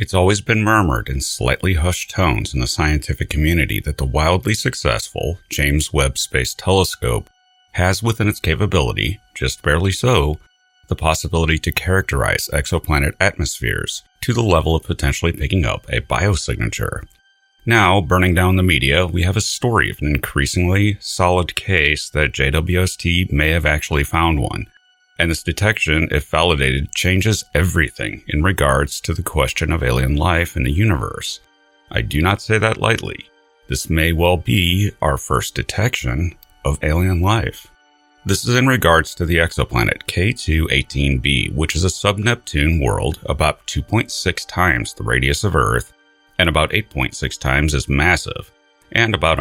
It's always been murmured in slightly hushed tones in the scientific community that the wildly successful James Webb Space Telescope has within its capability, just barely so, the possibility to characterize exoplanet atmospheres to the level of potentially picking up a biosignature. Now, burning down the media, we have a story of an increasingly solid case that JWST may have actually found one. And this detection, if validated, changes everything in regards to the question of alien life in the universe. I do not say that lightly. This may well be our first detection of alien life. This is in regards to the exoplanet K2-18b, which is a sub-Neptune world about 2.6 times the radius of Earth and about 8.6 times as massive and about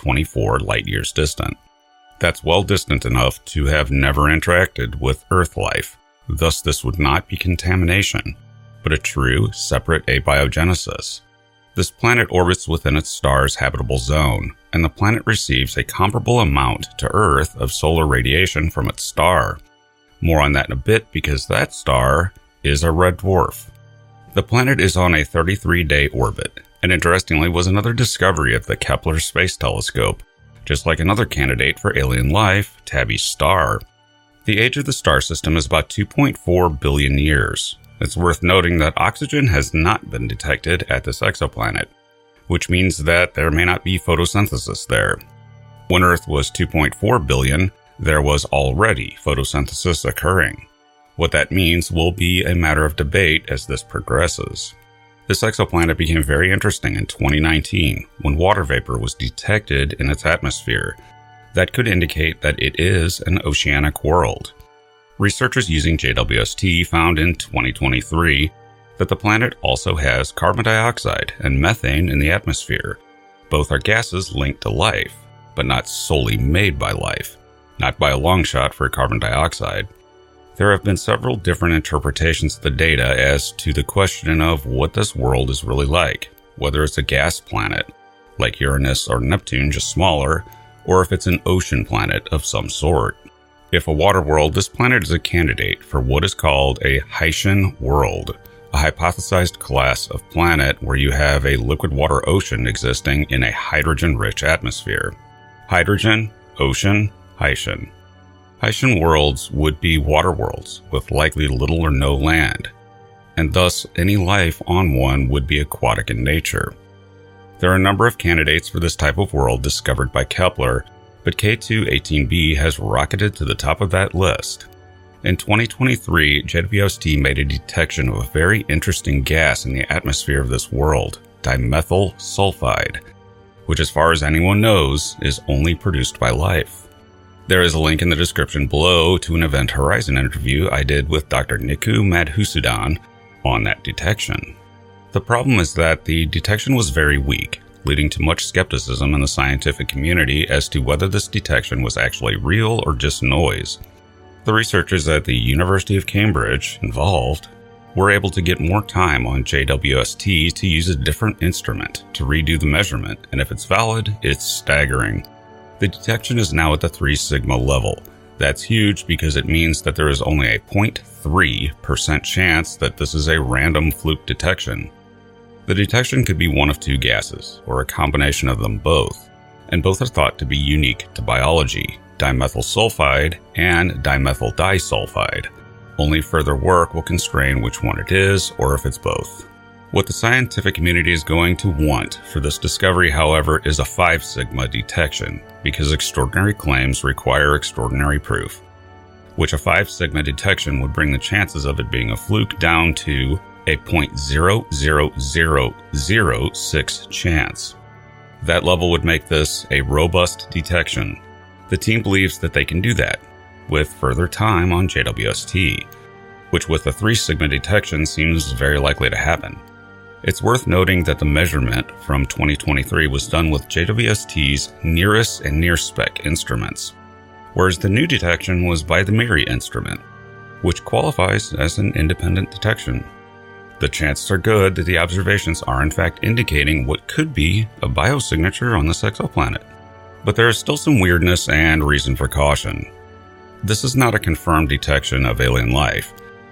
124 light-years distant. That's well distant enough to have never interacted with Earth life. Thus, this would not be contamination, but a true, separate abiogenesis. This planet orbits within its star's habitable zone, and the planet receives a comparable amount to Earth of solar radiation from its star. More on that in a bit because that star is a red dwarf. The planet is on a 33-day orbit, and interestingly was another discovery of the Kepler Space Telescope, just like another candidate for alien life, Tabby's star. The age of the star system is about 2.4 billion years. It's worth noting that oxygen has not been detected at this exoplanet, which means that there may not be photosynthesis there. When Earth was 2.4 billion, there was already photosynthesis occurring. What that means will be a matter of debate as this progresses. This exoplanet became very interesting in 2019 when water vapor was detected in its atmosphere. That could indicate that it is an oceanic world. Researchers using JWST found in 2023 that the planet also has carbon dioxide and methane in the atmosphere. Both are gases linked to life, but not solely made by life, not by a long shot for carbon dioxide. There have been several different interpretations of the data as to the question of what this world is really like, whether it's a gas planet, like Uranus or Neptune, just smaller, or if it's an ocean planet of some sort. If a water world, this planet is a candidate for what is called a Haitian world, a hypothesized class of planet where you have a liquid water ocean existing in a hydrogen-rich atmosphere. Hydrogen, ocean, Haitian. Haitian worlds would be water worlds with likely little or no land, and thus any life on one would be aquatic in nature. There are a number of candidates for this type of world discovered by Kepler, but K2-18b has rocketed to the top of that list. In 2023, JWST made a detection of a very interesting gas in the atmosphere of this world, dimethyl sulfide, which as far as anyone knows is only produced by life. There is a link in the description below to an Event Horizon interview I did with Dr. Niku Madhusudan on that detection. The problem is that the detection was very weak, leading to much skepticism in the scientific community as to whether this detection was actually real or just noise. The researchers at the University of Cambridge involved were able to get more time on JWST to use a different instrument to redo the measurement, and if it's valid, it's staggering. The detection is now at the 3 sigma level. That's huge because it means that there is only a 0.3% chance that this is a random fluke detection. The detection could be one of two gases, or a combination of them both, and both are thought to be unique to biology, dimethyl sulfide and dimethyl disulfide. Only further work will constrain which one it is, or if it's both. What the scientific community is going to want for this discovery, however, is a 5 sigma detection, because extraordinary claims require extraordinary proof, which a 5 sigma detection would bring the chances of it being a fluke down to a 0.00006 chance. That level would make this a robust detection. The team believes that they can do that, with further time on JWST, which with the 3 sigma detection seems very likely to happen. It's worth noting that the measurement from 2023 was done with JWST's NIRISS and NIRSPEC instruments, whereas the new detection was by the MIRI instrument, which qualifies as an independent detection. The chances are good that the observations are in fact indicating what could be a biosignature on this exoplanet. But there is still some weirdness and reason for caution. This is not a confirmed detection of alien life,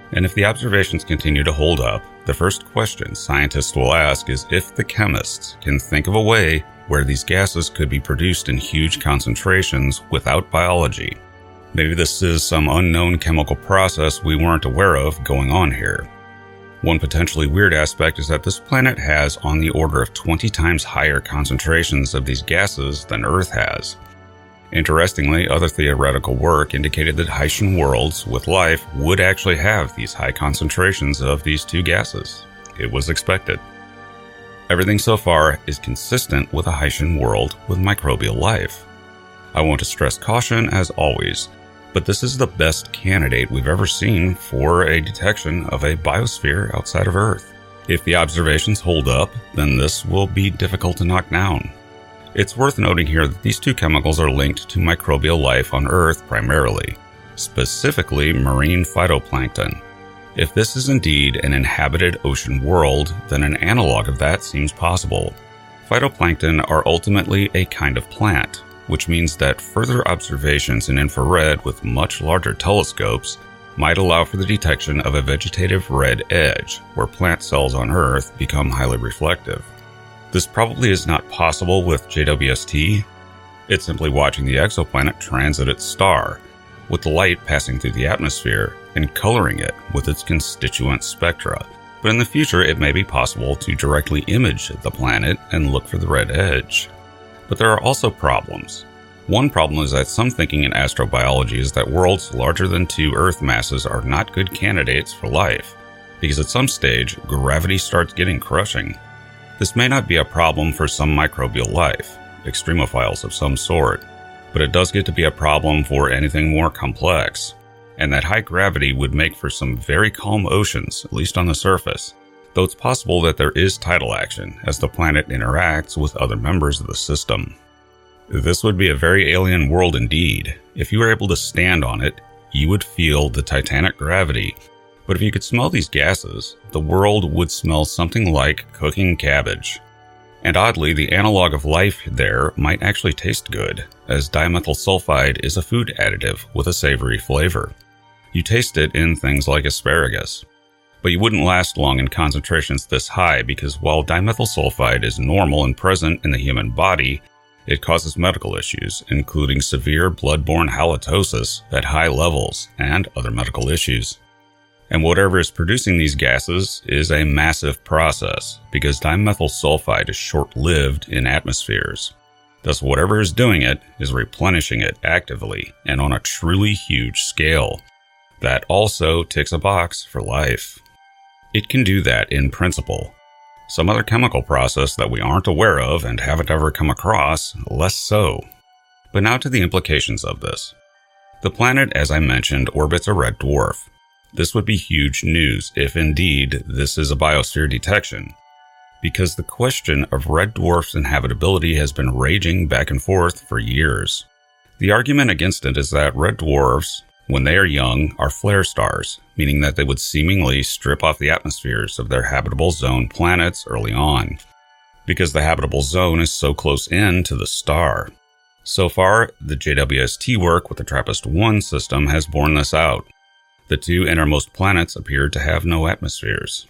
And if the observations continue to hold up, the first question scientists will ask is if the chemists can think of a way where these gases could be produced in huge concentrations without biology. Maybe this is some unknown chemical process we weren't aware of going on here. One potentially weird aspect is that this planet has on the order of 20 times higher concentrations of these gases than Earth has. Interestingly, other theoretical work indicated that Haitian worlds with life would actually have these high concentrations of these two gases. It was expected. Everything so far is consistent with a Haitian world with microbial life. I want to stress caution as always, but this is the best candidate we've ever seen for a detection of a biosphere outside of Earth. If the observations hold up, then this will be difficult to knock down. It's worth noting here that these two chemicals are linked to microbial life on Earth primarily, specifically marine phytoplankton. If this is indeed an inhabited ocean world, then an analog of that seems possible. Phytoplankton are ultimately a kind of plant, which means that further observations in infrared with much larger telescopes might allow for the detection of a vegetative red edge, where plant cells on Earth become highly reflective. This probably is not possible with JWST. It's simply watching the exoplanet transit its star, with the light passing through the atmosphere and coloring it with its constituent spectra. But in the future, it may be possible to directly image the planet and look for the red edge. But there are also problems. One problem is that some thinking in astrobiology is that worlds larger than 2 Earth masses are not good candidates for life, because at some stage, gravity starts getting crushing. This may not be a problem for some microbial life, extremophiles of some sort, but it does get to be a problem for anything more complex, and that high gravity would make for some very calm oceans, at least on the surface, though it's possible that there is tidal action as the planet interacts with other members of the system. This would be a very alien world indeed. If you were able to stand on it, you would feel the titanic gravity, but if you could smell these gases, the world would smell something like cooking cabbage. And oddly, the analog of life there might actually taste good, as dimethyl sulfide is a food additive with a savory flavor. You taste it in things like asparagus. But you wouldn't last long in concentrations this high because while dimethyl sulfide is normal and present in the human body, it causes medical issues, including severe blood-borne halitosis at high levels and other medical issues. And whatever is producing these gases is a massive process because dimethyl sulfide is short-lived in atmospheres. Thus, whatever is doing it is replenishing it actively and on a truly huge scale. That also ticks a box for life. It can do that in principle. Some other chemical process that we aren't aware of and haven't ever come across, less so. But now to the implications of this. The planet, as I mentioned, orbits a red dwarf. This would be huge news if indeed this is a biosphere detection, because the question of red dwarfs' inhabitability has been raging back and forth for years. The argument against it is that red dwarfs, when they are young, are flare stars, meaning that they would seemingly strip off the atmospheres of their habitable zone planets early on, because the habitable zone is so close in to the star. So far, the JWST work with the TRAPPIST-1 system has borne this out. The 2 innermost planets appear to have no atmospheres.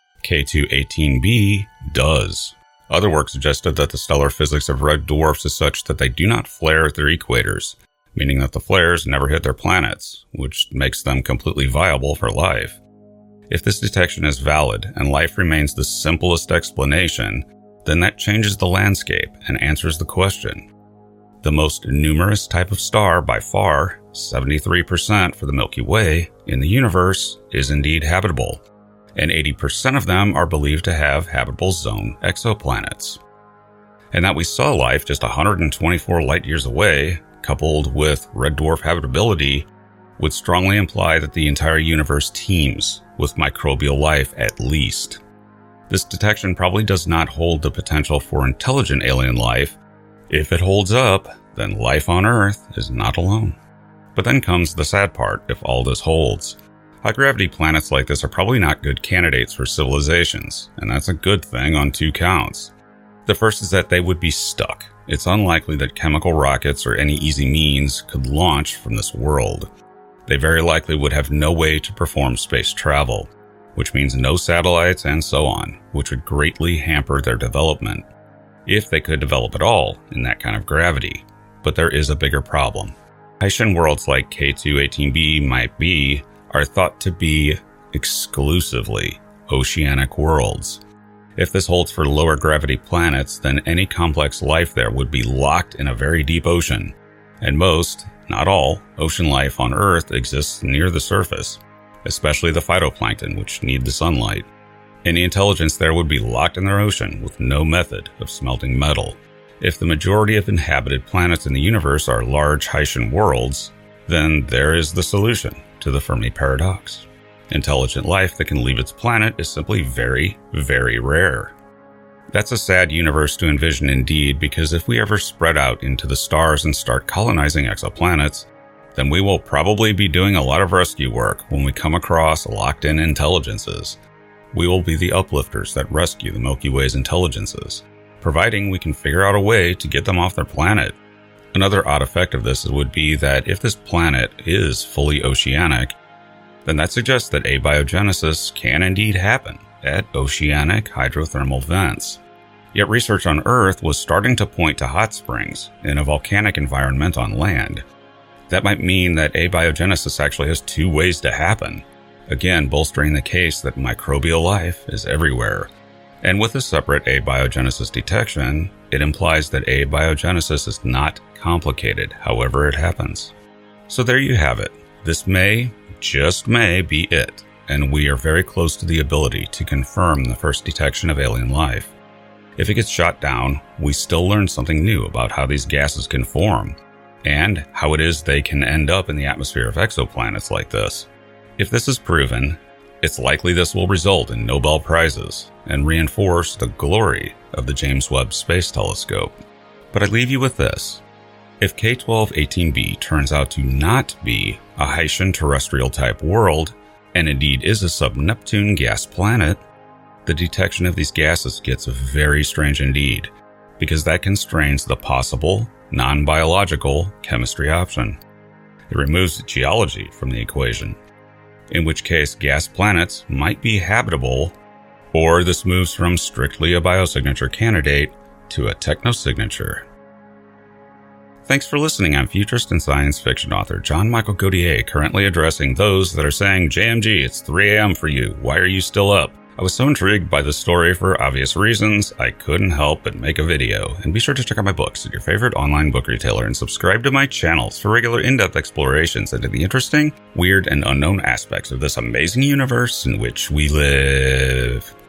K2-18b does. Other work suggested that the stellar physics of red dwarfs is such that they do not flare at their equators, meaning that the flares never hit their planets, which makes them completely viable for life. If this detection is valid and life remains the simplest explanation, then that changes the landscape and answers the question. The most numerous type of star by far, 73% for the Milky Way, in the universe is indeed habitable, and 80% of them are believed to have habitable zone exoplanets. And that we saw life just 124 light-years away, coupled with red dwarf habitability, would strongly imply that the entire universe teems with microbial life at least. This detection probably does not hold the potential for intelligent alien life. If it holds up, then life on Earth is not alone. But then comes the sad part if all this holds. High-gravity planets like this are probably not good candidates for civilizations, and that's a good thing on 2 counts. The first is that they would be stuck. It's unlikely that chemical rockets or any easy means could launch from this world. They very likely would have no way to perform space travel, which means no satellites and so on, which would greatly hamper their development, if they could develop at all in that kind of gravity. But there is a bigger problem. Haitian worlds like K2-18b might be are thought to be exclusively oceanic worlds. If this holds for lower gravity planets, then any complex life there would be locked in a very deep ocean, and most, not all, ocean life on Earth exists near the surface, especially the phytoplankton, which need the sunlight. Any intelligence there would be locked in their ocean with no method of smelting metal. If the majority of inhabited planets in the universe are large Haitian worlds, then there is the solution to the Fermi paradox. Intelligent life that can leave its planet is simply very, very rare. That's a sad universe to envision indeed, because if we ever spread out into the stars and start colonizing exoplanets, then we will probably be doing a lot of rescue work when we come across locked-in intelligences. We will be the uplifters that rescue the Milky Way's intelligences, providing we can figure out a way to get them off their planet. Another odd effect of this would be that if this planet is fully oceanic, then that suggests that abiogenesis can indeed happen at oceanic hydrothermal vents. Yet research on Earth was starting to point to hot springs in a volcanic environment on land. That might mean that abiogenesis actually has two ways to happen, again bolstering the case that microbial life is everywhere. And with a separate abiogenesis detection, it implies that abiogenesis is not complicated, however it happens. So there you have it. This may, just may, be it, and we are very close to the ability to confirm the first detection of alien life. If it gets shot down, we still learn something new about how these gases can form, and how it is they can end up in the atmosphere of exoplanets like this. If this is proven, it's likely this will result in Nobel Prizes and reinforce the glory of the James Webb Space Telescope. But I leave you with this. If K12-18b turns out to not be a Haitian terrestrial-type world, and indeed is a sub-Neptune gas planet, the detection of these gases gets very strange indeed, because that constrains the possible, non-biological chemistry option. It removes geology from the equation, in which case gas planets might be habitable, or this moves from strictly a biosignature candidate to a technosignature. Thanks for listening. I'm futurist and science fiction author John Michael Godier, currently addressing those that are saying, JMG, it's 3 a.m. for you. Why are you still up? I was so intrigued by the story for obvious reasons, I couldn't help but make a video. And be sure to check out my books at your favorite online book retailer and subscribe to my channels for regular in-depth explorations into the interesting, weird, and unknown aspects of this amazing universe in which we live.